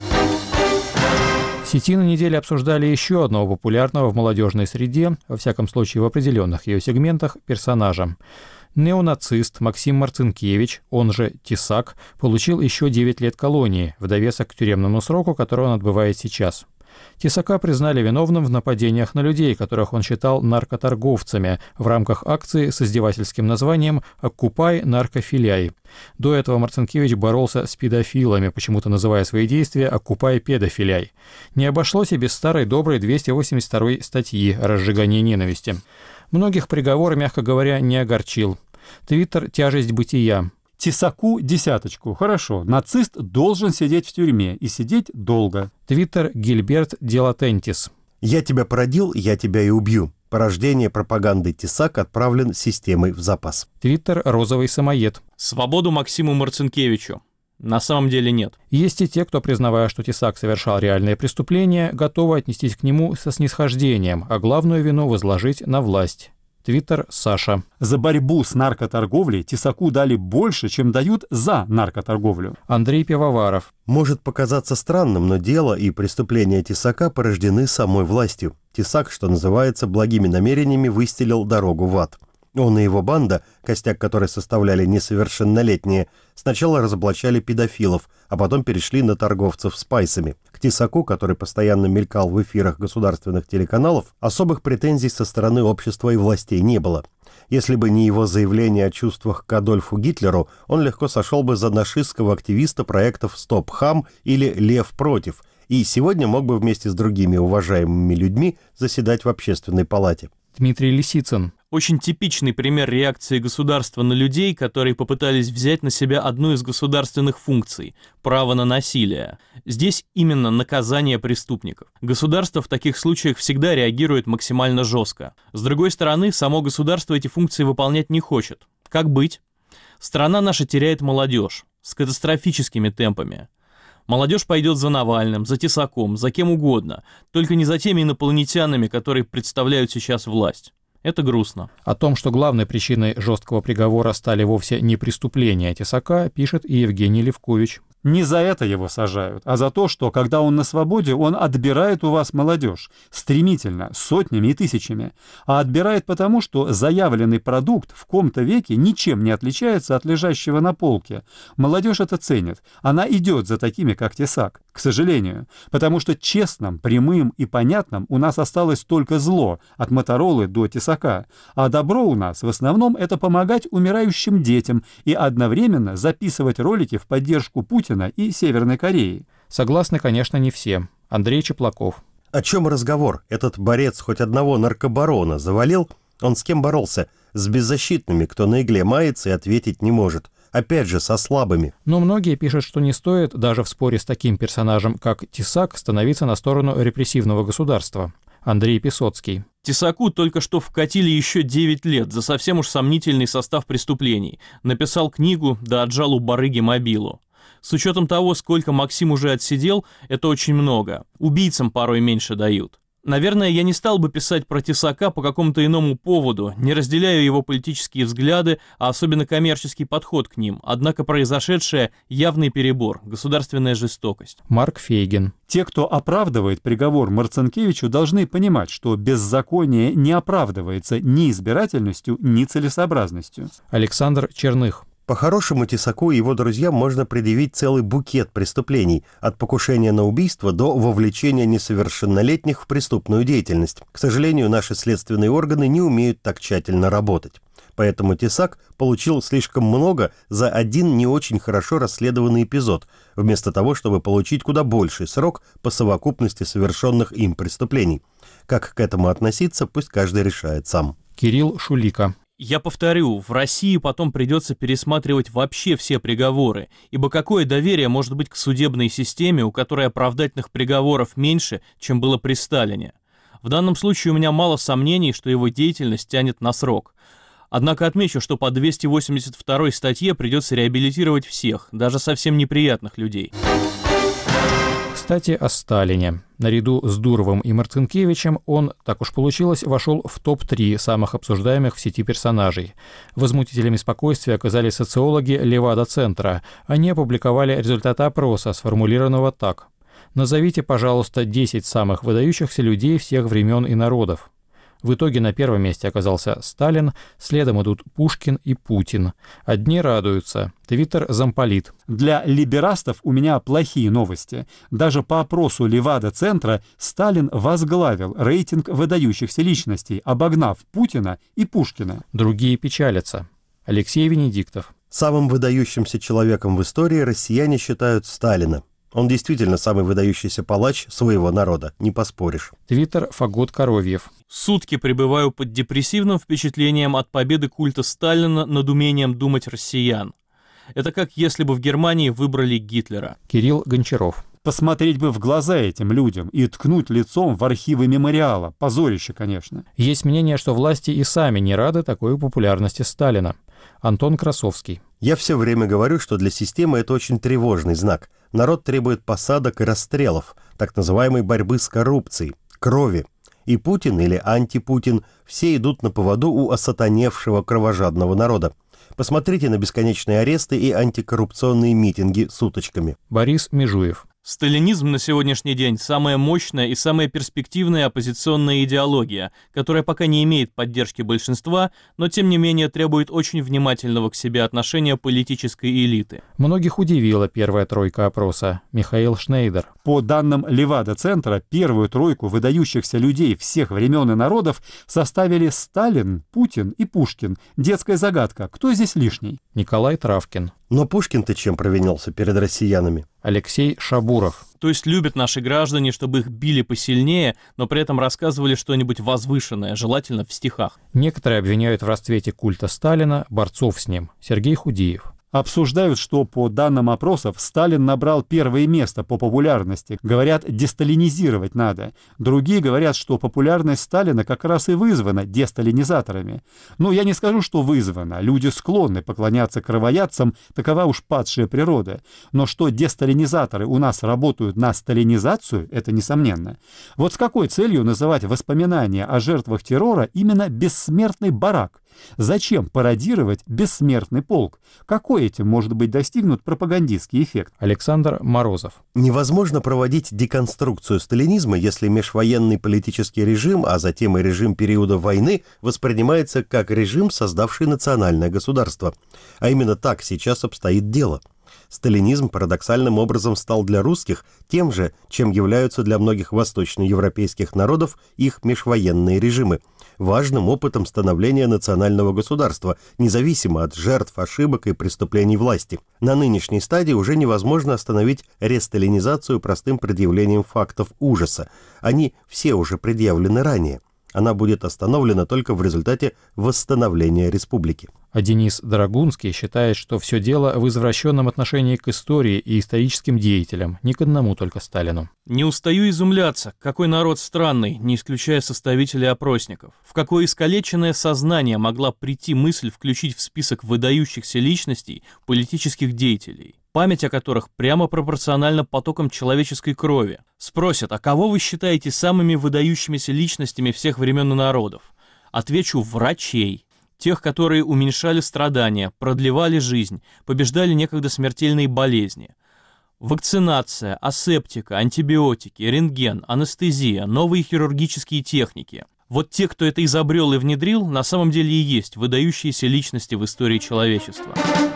В сети на неделе обсуждали еще одного популярного в молодежной среде, во всяком случае в определенных ее сегментах, персонажа. Неонацист Максим Марцинкевич, он же Тесак, получил еще девять лет колонии, в довесок к тюремному сроку, который он отбывает сейчас. Тесака признали виновным в нападениях на людей, которых он считал наркоторговцами, в рамках акции с издевательским названием «Оккупай наркофиляй». До этого Марцинкевич боролся с педофилами, почему-то называя свои действия «Оккупай педофиляй». Не обошлось и без старой доброй двести восемьдесят второй статьи «Разжигание ненависти». Многих приговор, мягко говоря, не огорчил. Твиттер «Тяжесть бытия». Тесаку десяточку. Хорошо, нацист должен сидеть в тюрьме и сидеть долго. Твиттер Гильберт Делатентис. «Я тебя породил, я тебя и убью. Порождение пропаганды Тесак отправлен системой в запас». Твиттер Розовый самоед. Свободу Максиму Марцинкевичу. На самом деле нет. Есть и те, кто, признавая, что Тесак совершал реальные преступления, готовы отнестись к нему со снисхождением, а главную вину возложить на власть. Твиттер Саша. За борьбу с наркоторговлей Тесаку дали больше, чем дают за наркоторговлю. Андрей Пивоваров. Может показаться странным, но дело и преступления Тесака порождены самой властью. Тесак, что называется, благими намерениями выстелил дорогу в ад. Он и его банда, костяк которой составляли несовершеннолетние, сначала разоблачали педофилов, а потом перешли на торговцев спайсами. К Тесаку, который постоянно мелькал в эфирах государственных телеканалов, особых претензий со стороны общества и властей не было. Если бы не его заявление о чувствах к Адольфу Гитлеру, он легко сошел бы за нашистского активиста проектов «Стоп Хам» или «Лев против», и сегодня мог бы вместе с другими уважаемыми людьми заседать в общественной палате. Дмитрий Лисицын. Очень типичный пример реакции государства на людей, которые попытались взять на себя одну из государственных функций – право на насилие. Здесь именно наказание преступников. Государство в таких случаях всегда реагирует максимально жестко. С другой стороны, само государство эти функции выполнять не хочет. Как быть? Страна наша теряет молодежь с катастрофическими темпами. Молодежь пойдет за Навальным, за Тесаком, за кем угодно, только не за теми инопланетянами, которые представляют сейчас власть. Это грустно. О том, что главной причиной жесткого приговора стали вовсе не преступления Тесака, пишет и Евгений Левкович. Не за это его сажают, а за то, что, когда он на свободе, он отбирает у вас молодежь. Стремительно, сотнями и тысячами. А отбирает потому, что заявленный продукт в ком-то веке ничем не отличается от лежащего на полке. Молодежь это ценит. Она идет за такими, как Тесак. К сожалению. Потому что честным, прямым и понятным у нас осталось только зло, от Моторолы до Тесака. А добро у нас в основном это помогать умирающим детям и одновременно записывать ролики в поддержку Путина и Северной Кореи. Согласны, конечно, не все. Андрей Чеплаков. О чем разговор? Этот борец хоть одного наркобарона завалил? Он с кем боролся? С беззащитными, кто на игле мается и ответить не может. Опять же, со слабыми. Но многие пишут, что не стоит даже в споре с таким персонажем, как Тесак, становиться на сторону репрессивного государства. Андрей Писоцкий. Тесаку только что вкатили еще девять лет за совсем уж сомнительный состав преступлений. Написал книгу, да отжал у барыги мобилу. С учетом того, сколько Максим уже отсидел, это очень много. Убийцам порой меньше дают. Наверное, я не стал бы писать про Тесака по какому-то иному поводу, не разделяю его политические взгляды, а особенно коммерческий подход к ним. Однако произошедшее – явный перебор, государственная жестокость. Марк Фейгин. Те, кто оправдывает приговор Марцинкевичу, должны понимать, что беззаконие не оправдывается ни избирательностью, ни целесообразностью. Александр Черных. По-хорошему, Тесаку и его друзьям можно предъявить целый букет преступлений, от покушения на убийство до вовлечения несовершеннолетних в преступную деятельность. К сожалению, наши следственные органы не умеют так тщательно работать. Поэтому Тесак получил слишком много за один не очень хорошо расследованный эпизод, вместо того, чтобы получить куда больший срок по совокупности совершенных им преступлений. Как к этому относиться, пусть каждый решает сам. Кирилл Шулика. Я повторю, в России потом придется пересматривать вообще все приговоры, ибо какое доверие может быть к судебной системе, у которой оправдательных приговоров меньше, чем было при Сталине? В данном случае у меня мало сомнений, что его деятельность тянет на срок. Однако отмечу, что по двести восемьдесят второй статье придется реабилитировать всех, даже совсем неприятных людей. Кстати, о Сталине. Наряду с Дуровым и Марцинкевичем он, так уж получилось, вошел в топ три самых обсуждаемых в сети персонажей. Возмутителями спокойствия оказались социологи Левада-центра. Они опубликовали результаты опроса, сформулированного так. «Назовите, пожалуйста, десять самых выдающихся людей всех времен и народов». В итоге на первом месте оказался Сталин, следом идут Пушкин и Путин. Одни радуются. Твиттер замполит. Для либерастов у меня плохие новости. Даже по опросу Левада-центра Сталин возглавил рейтинг выдающихся личностей, обогнав Путина и Пушкина. Другие печалятся. Алексей Венедиктов. Самым выдающимся человеком в истории россияне считают Сталина. Он действительно самый выдающийся палач своего народа, не поспоришь. Твиттер Фагот Коровьев. Сутки пребываю под депрессивным впечатлением от победы культа Сталина над умением думать россиян. Это как если бы в Германии выбрали Гитлера. Кирилл Гончаров. Посмотреть бы в глаза этим людям и ткнуть лицом в архивы мемориала. Позорище, конечно. Есть мнение, что власти и сами не рады такой популярности Сталина. Антон Красовский. Я все время говорю, что для системы это очень тревожный знак. Народ требует посадок и расстрелов, так называемой борьбы с коррупцией, крови. И Путин или антипутин все идут на поводу у осатаневшего кровожадного народа. Посмотрите на бесконечные аресты и антикоррупционные митинги с уточками. Борис Межуев. Сталинизм на сегодняшний день – самая мощная и самая перспективная оппозиционная идеология, которая пока не имеет поддержки большинства, но тем не менее требует очень внимательного к себе отношения политической элиты. Многих удивила первая тройка опроса. Михаил Шнейдер. По данным Левада-центра, первую тройку выдающихся людей всех времен и народов составили Сталин, Путин и Пушкин. Детская загадка. Кто здесь лишний? Николай Травкин. Но Пушкин-то чем провинился перед россиянами? Алексей Шабуров. То есть любят наши граждане, чтобы их били посильнее, но при этом рассказывали что-нибудь возвышенное, желательно в стихах. Некоторые обвиняют в расцвете культа Сталина борцов с ним. Сергей Худиев. Обсуждают, что по данным опросов Сталин набрал первое место по популярности. Говорят, десталинизировать надо. Другие говорят, что популярность Сталина как раз и вызвана десталинизаторами. Но я не скажу, что вызвана. Люди склонны поклоняться кровоядцам, такова уж падшая природа. Но что десталинизаторы у нас работают на сталинизацию, это несомненно. Вот с какой целью называть воспоминания о жертвах террора именно «бессмертный барак»? Зачем пародировать бессмертный полк? Какой этим может быть достигнут пропагандистский эффект? Александр Морозов. Невозможно проводить деконструкцию сталинизма, если межвоенный политический режим, а затем и режим периода войны, воспринимается как режим, создавший национальное государство. А именно так сейчас обстоит дело. Сталинизм парадоксальным образом стал для русских тем же, чем являются для многих восточноевропейских народов их межвоенные режимы, важным опытом становления национального государства, независимо от жертв, ошибок и преступлений власти. На нынешней стадии уже невозможно остановить ресталинизацию простым предъявлением фактов ужаса. Они все уже предъявлены ранее. Она будет остановлена только в результате восстановления республики. А Денис Драгунский считает, что все дело в извращенном отношении к истории и историческим деятелям, не к одному только Сталину. Не устаю изумляться, какой народ странный, не исключая составителей опросников. В какое искалеченное сознание могла прийти мысль включить в список выдающихся личностей политических деятелей. память о которых прямо пропорциональна потокам человеческой крови. Спросят, а кого вы считаете самыми выдающимися личностями всех времен и народов? Отвечу: врачей. Тех, которые уменьшали страдания, продлевали жизнь, побеждали некогда смертельные болезни. Вакцинация, асептика, антибиотики, рентген, анестезия, новые хирургические техники. Вот те, кто это изобрел и внедрил, на самом деле и есть выдающиеся личности в истории человечества.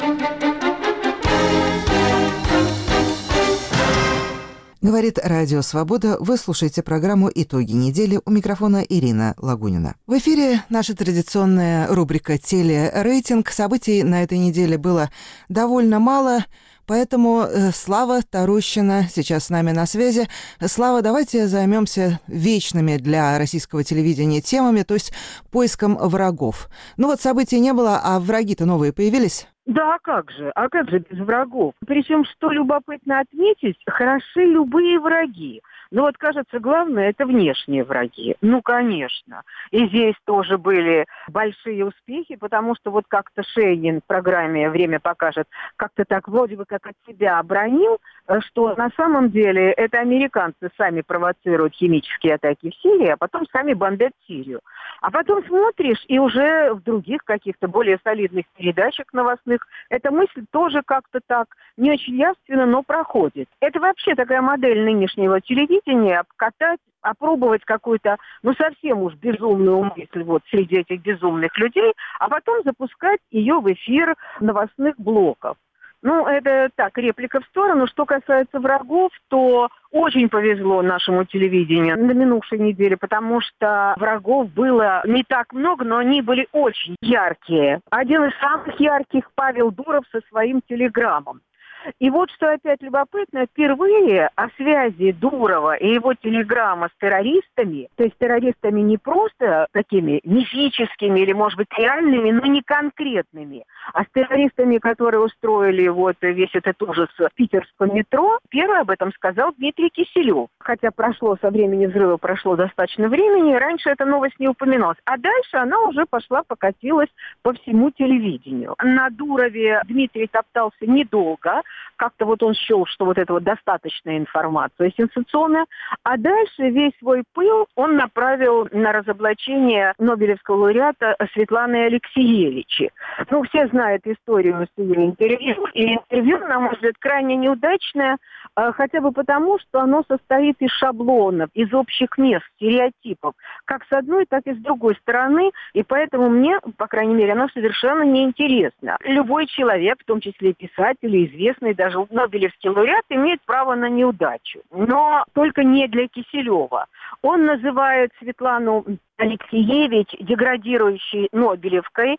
Говорит Радио Свобода. Вы слушаете программу «Итоги недели». У микрофона Ирина Лагунина. В эфире наша традиционная рубрика «Телерейтинг». Событий на этой неделе было довольно мало, поэтому Слава Тарущина сейчас с нами на связи. Слава, давайте займемся вечными для российского телевидения темами, то есть поиском врагов. Ну вот событий не было, а враги-то новые появились? Да, а как же? А как же без врагов? Причем, что любопытно отметить, хороши любые враги. Но вот, кажется, главное – это внешние враги. Ну, конечно. И здесь тоже были большие успехи, потому что вот как-то Шейнин в программе «Время покажет» как-то так вроде бы как от себя обронил, что на самом деле это американцы сами провоцируют химические атаки в Сирии, а потом сами бомбят Сирию. А потом смотришь, и уже в других каких-то более солидных передачах новостных эта мысль тоже как-то так не очень явственно, но проходит. Это вообще такая модель нынешнего телевидения, обкатать, опробовать какую-то, ну, совсем уж безумную мысль вот среди этих безумных людей, а потом запускать ее в эфир новостных блоков. Ну, это так, реплика в сторону. Что касается врагов, то очень повезло нашему телевидению на минувшей неделе, потому что врагов было не так много, но они были очень яркие. Один из самых ярких — Павел Дуров со своим телеграммом. И вот что опять любопытно, впервые о связи Дурова и его телеграмма с террористами, то есть террористами не просто такими мифическими или, может быть, реальными, но не конкретными, а с террористами, которые устроили вот весь этот ужас в питерском метро, первый об этом сказал Дмитрий Киселев. Хотя прошло со времени взрыва, прошло достаточно времени, раньше эта новость не упоминалась. А дальше она уже пошла, покатилась по всему телевидению. На Дурове Дмитрий топтался недолго. Как-то вот он счел, что вот это вот достаточная информация сенсационная. А дальше весь свой пыл он направил на разоблачение нобелевского лауреата Светланы Алексеевича. Ну, все знают историю с ее интервью. И интервью, на мой взгляд, крайне неудачное, хотя бы потому, что оно состоит из шаблонов, из общих мест, стереотипов. Как с одной, так и с другой стороны. И поэтому мне, по крайней мере, оно совершенно неинтересно. Любой человек, в том числе писатель, известный, даже нобелевский лауреат, имеет право на неудачу. Но только не для Киселева. Он называет Светлану Алексеевич деградирующей Нобелевкой.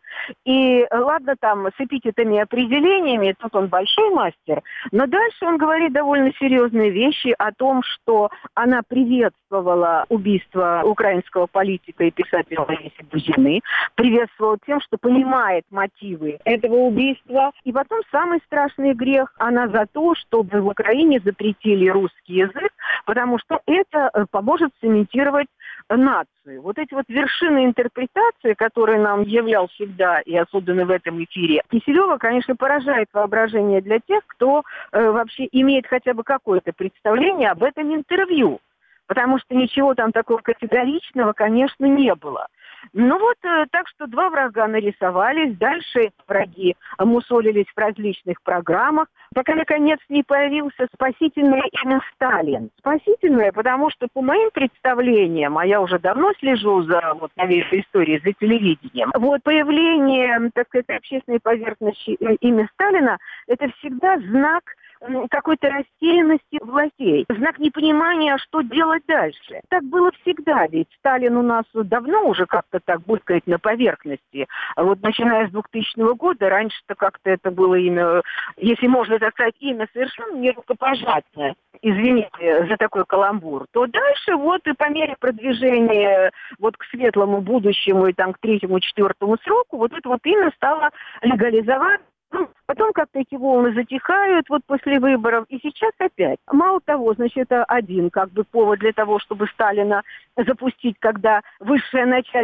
И ладно там с эпитетами и определениями, тут он большой мастер, но дальше он говорит довольно серьезные вещи о том, что она приветствовала убийство украинского политика и писателя Ларисы Бузины, приветствовала тем, что понимает мотивы этого убийства. И потом самый страшный грех, она за то, чтобы в Украине запретили русский язык, потому что это поможет цементировать нацию. Вот эти вот вершины интерпретации, которые нам являл всегда, и особенно в этом эфире, Киселева, конечно, поражает воображение для тех, кто э, вообще имеет хотя бы какое-то представление об этом интервью. Потому что ничего там такого категоричного, конечно, не было. Ну вот, э, так что два врага нарисовались, дальше враги мусолились в различных программах, пока, наконец, не появился спасительное имя Сталин. Спасительное, потому что, по моим представлениям, а я уже давно слежу за вот, новейшей историей, за телевидением, вот появление, так сказать, общественной поверхности имя Сталина – это всегда знак какой-то растерянности властей, знак непонимания, что делать дальше. Так было всегда, ведь Сталин у нас давно уже как-то так булькает на поверхности. Вот начиная с двухтысячного года, раньше-то как-то это было имя, если можно так сказать, имя совершенно не рукопожатное, извините за такой каламбур, то дальше вот и по мере продвижения вот к светлому будущему и там к третьему, четвертому сроку, вот это вот имя стало легализовать. Ну, потом как-то эти волны затихают вот после выборов, и сейчас опять. Мало того, значит, это один как бы повод для того, чтобы Сталина запустить, когда высшее начальство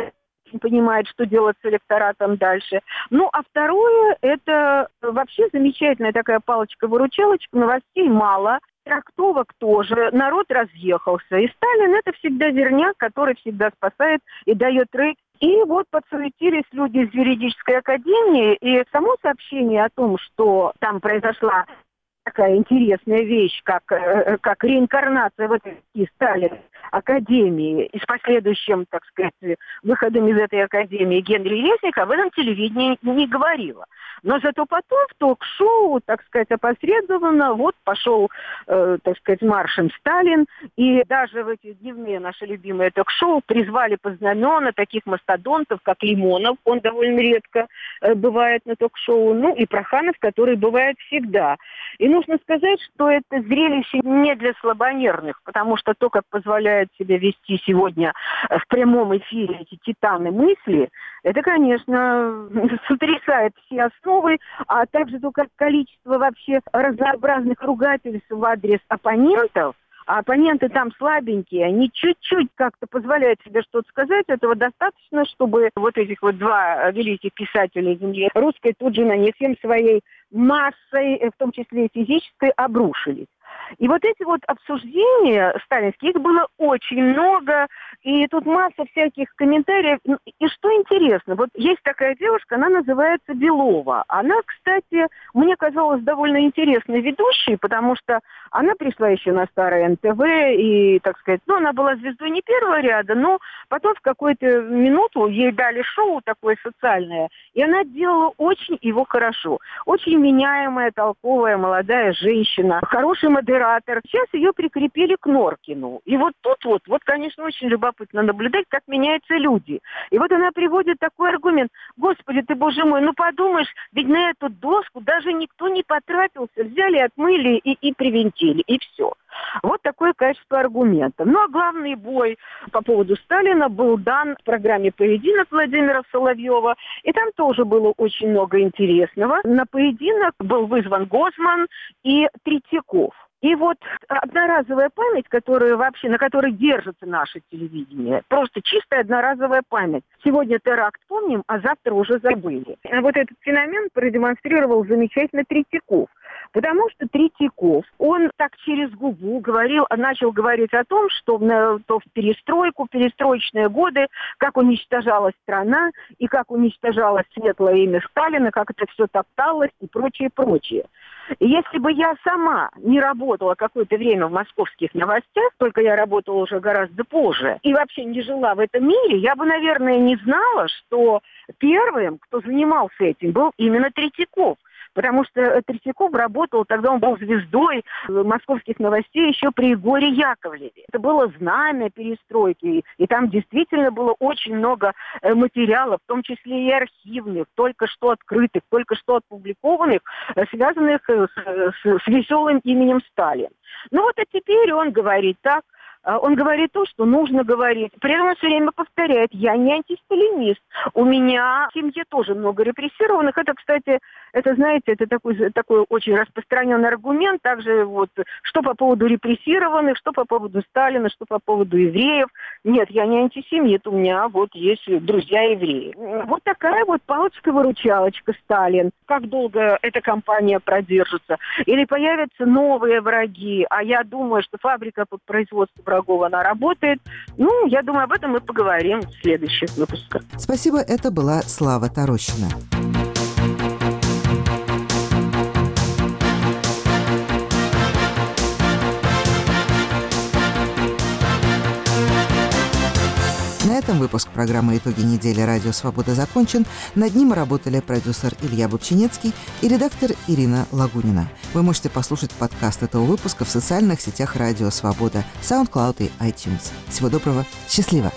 очень понимает, что делать с электоратом дальше. Ну, а второе, это вообще замечательная такая палочка-выручалочка, новостей мало, трактовок тоже, народ разъехался. И Сталин – это всегда верняк, который всегда спасает и дает рейк. И вот подсуетились люди из юридической академии, и само сообщение о том, что там произошла такая интересная вещь, как, как реинкарнация в этой Сталин академии и с последующим, так сказать, выходом из этой академии Генри Резника, об этом телевидение не говорило. Но зато потом в ток-шоу, так сказать, опосредованно, вот пошел, э, так сказать, маршем Сталин, и даже в эти дневные наши любимые ток-шоу призвали под знамена таких мастодонтов, как Лимонов, он довольно редко э, бывает на ток-шоу, ну и Проханов, который бывает всегда. И нужно сказать, что это зрелище не для слабонервных, потому что то, как позволяют себе вести сегодня в прямом эфире эти титаны мысли, это, конечно, сотрясает все основы, а также то, как количество вообще разнообразных ругательств в адрес оппонентов, а оппоненты там слабенькие, они чуть-чуть как-то позволяют себе что-то сказать, этого достаточно, чтобы вот этих вот два великих писателя земли русской тут же на них всем своей массой, в том числе и физической, обрушились. И вот эти вот обсуждения сталинские, их было очень много, и тут масса всяких комментариев. И что интересно, вот есть такая девушка, она называется Белова. Она, кстати, мне казалась довольно интересной ведущей, потому что она пришла еще на старое эн тэ вэ, и, так сказать, ну, она была звездой не первого ряда, но потом в какую-то минуту ей дали шоу такое социальное, и она делала очень его хорошо. Очень меняемая, толковая, молодая женщина, хороший модератор. Сейчас ее прикрепили к Норкину. И вот тут вот, вот, конечно, очень любопытно наблюдать, как меняются люди. И вот она приводит такой аргумент. Господи ты, боже мой, ну подумаешь, ведь на эту доску даже никто не потратился. Взяли, отмыли и, и привинтили, и все. Вот такое качество аргумента. Ну, а главный бой по поводу Сталина был дан в программе «Поединок» Владимира Соловьева. И там тоже было очень много интересного. На поединок был вызван Гозман и Третьяков. И вот одноразовая память, которая вообще, на которой держится наше телевидение, просто чистая одноразовая память. Сегодня теракт помним, а завтра уже забыли. Вот этот феномен продемонстрировал замечательно Третьяков. Потому что Третьяков, он так через губу говорил, начал говорить о том, что в, то в перестройку, в перестроечные годы, как уничтожалась страна, и как уничтожалось светлое имя Сталина, как это все топталось и прочее, прочее. И если бы я сама не работала какое-то время в московских новостях, только я работала уже гораздо позже, и вообще не жила в этом мире, я бы, наверное, не знала, что первым, кто занимался этим, был именно Третьяков. Потому что Третьяков работал, тогда он был звездой московских новостей еще при Егоре Яковлеве. Это было знамя перестройки, и там действительно было очень много материалов, в том числе и архивных, только что открытых, только что опубликованных, связанных с, с, с веселым именем Сталин. Ну вот, а теперь он говорит так. Он говорит то, что нужно говорить. При этом он все время повторяет: я не антисталинист. У меня в семье тоже много репрессированных. Это, кстати, это, знаете, это такой, такой очень распространенный аргумент. Также вот, что по поводу репрессированных, что по поводу Сталина, что по поводу евреев. Нет, я не антисемит. У меня вот есть друзья евреи. Вот такая вот палочка-выручалочка Сталин. Как долго эта кампания продержится? Или появятся новые враги? А я думаю, что фабрика по производству врагов, она работает. Ну, я думаю, об этом мы поговорим в следующих выпусках. Спасибо, это была Слава Тарощина. На этом выпуск программы «Итоги недели. Радио Свобода» закончен. Над ним работали продюсер Илья Бубчинецкий и редактор Ирина Лагунина. Вы можете послушать подкаст этого выпуска в социальных сетях «Радио Свобода», SoundCloud и iTunes. Всего доброго. Счастливо!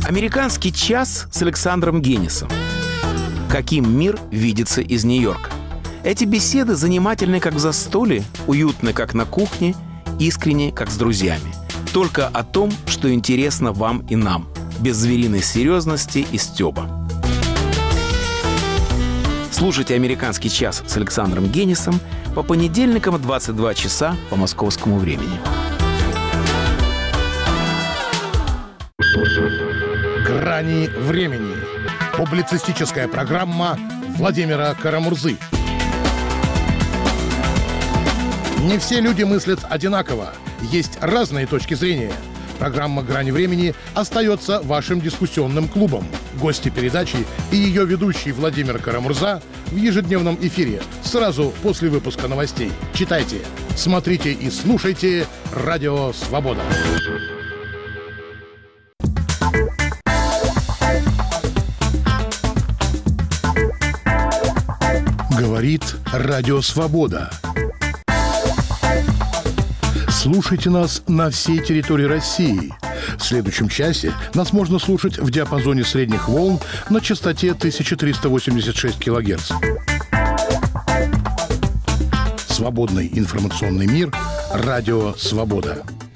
Американский час с Александром Генисом. Каким мир видится из Нью-Йорка? Эти беседы занимательны, как в застолье, уютны, как на кухне, искренне, как с друзьями. Только о том, что интересно вам и нам, без звериной серьезности и стёба. Слушайте «Американский час» с Александром Генисом по понедельникам в двадцать два часа по московскому времени. «Грани времени». Публицистическая программа Владимира Карамурзы. Не все люди мыслят одинаково. Есть разные точки зрения. Программа «Грани времени» остается вашим дискуссионным клубом. Гости передачи и ее ведущий Владимир Карамурза в ежедневном эфире сразу после выпуска новостей. Читайте, смотрите и слушайте «Радио Свобода». Говорит Радио Свобода. Слушайте нас на всей территории России. В следующем часе нас можно слушать в диапазоне средних волн на частоте тысяча триста восемьдесят шесть килогерц. Свободный информационный мир. Радио Свобода.